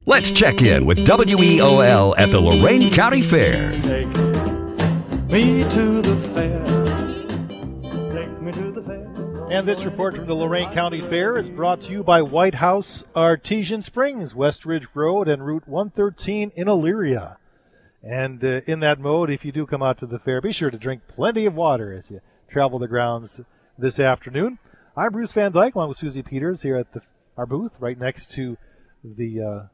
Let's check in with WEOL at the Lorain County Fair. Take me to the fair. Take me to the fair. And this report from the Lorain County Fair is brought to you by White House Artesian Springs, West Ridge Road and Route 113 in Elyria. And in that mode, if you do come out to the fair, be sure to drink plenty of water as you travel the grounds this afternoon. I'm Bruce Van Dyke, along with Susie Peters here at our booth right next to the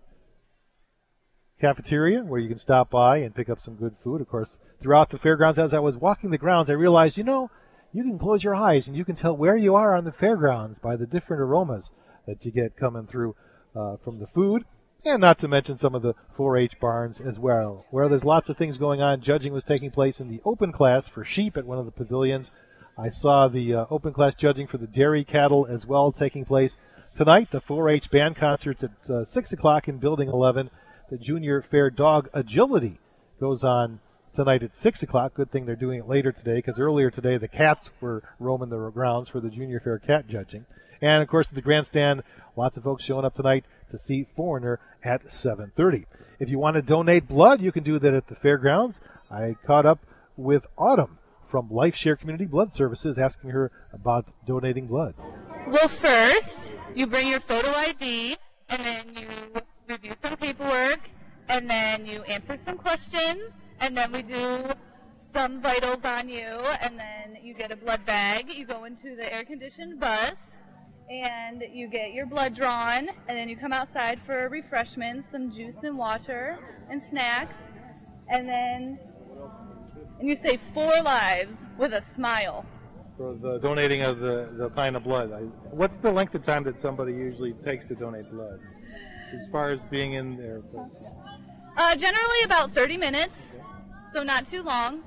cafeteria, where you can stop by and pick up some good food. Of course, throughout the fairgrounds, as I was walking the grounds, I realized, you can close your eyes and you can tell where you are on the fairgrounds by the different aromas that you get coming through from the food, and not to mention some of the 4-H barns as well, where there's lots of things going on. Judging was taking place in the open class for sheep at one of the pavilions. I saw the open class judging for the dairy cattle as well taking place. Tonight, the 4-H band concerts at 6 o'clock in Building 11. The Junior Fair Dog Agility goes on tonight at 6 o'clock. Good thing they're doing it later today, because earlier today the cats were roaming the grounds for the Junior Fair cat judging. And, of course, at the grandstand, lots of folks showing up tonight to see Foreigner at 7:30. If you want to donate blood, you can do that at the fairgrounds. I caught up with Autumn from LifeShare Community Blood Services, asking her about donating blood. Well, first, you bring your photo ID, and then you review some paperwork, and then you answer some questions, and then we do some vitals on you, and then you get a blood bag. You go into the air-conditioned bus, and you get your blood drawn, and then you come outside for refreshments, some juice and water and snacks, and you save 4 lives with a smile. For the donating of the pint of blood, what's the length of time that somebody usually takes to donate blood, as far as being in there? Generally about 30 minutes, so not too long.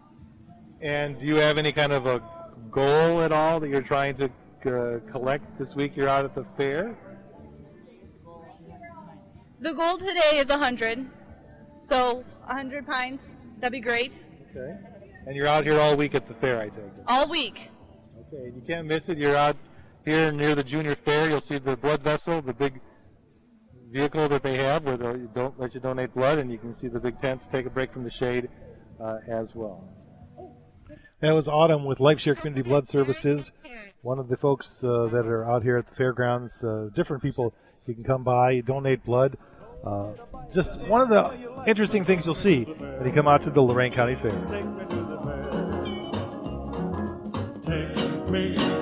And do you have any kind of a goal at all that you're trying to collect this week you're out at the fair? The goal today is 100, so 100 pints, that'd be great. Okay. And you're out here all week at the fair, I take it? All week. Okay, you can't miss it. You're out here near the Junior Fair. You'll see the blood vessel, the big vehicle that they have where they don't let you donate blood, and you can see the big tents. Take a break from the shade as well. That was Autumn with LifeShare Community Blood Services, one of the folks that are out here at the fairgrounds. Different people, you can come by, donate blood. Just one of the interesting things you'll see when you come out to the Lorain County Fair. Take me